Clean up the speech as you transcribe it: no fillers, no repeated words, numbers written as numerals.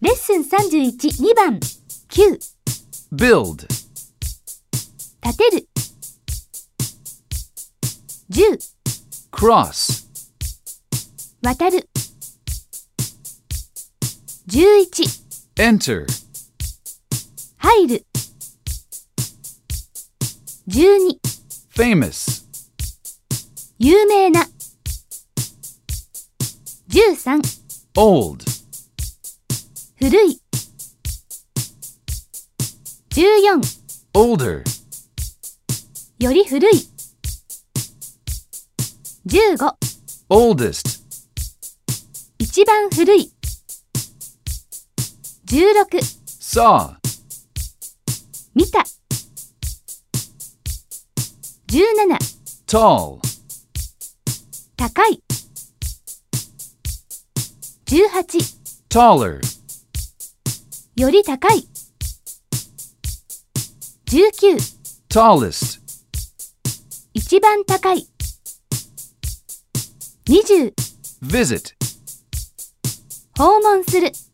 レッスン31、2番、9。 build, 立てる。10、 cross, 渡る。11、 enter, 入る。12、 famous, 有名な。13、 old, 古い。14、 older, より古い。15、 oldest, 一番古い。16、 saw, 見た。17、 tall, 高い。18、 taller, より高い。19、 tallest, 一番高い。20、 visit. 訪問する。